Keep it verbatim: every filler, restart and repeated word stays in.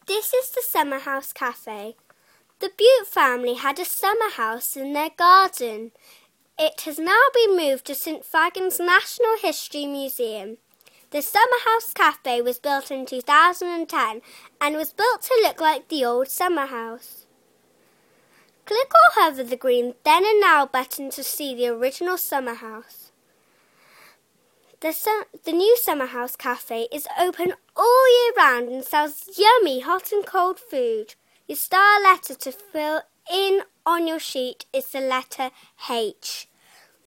This is the Summer House Cafe. The Butte family had a summer house in their garden. It has now been moved to Saint Fagans National History Museum. The Summer House Cafe was built in two thousand ten and was built to look like the old summer house. Click or hover the green Then and Now button to see the original summer house. The, su- the new Summer House Cafe is open all year round and sells yummy hot and cold food. Your star letter to fill in on your sheet is the letter H.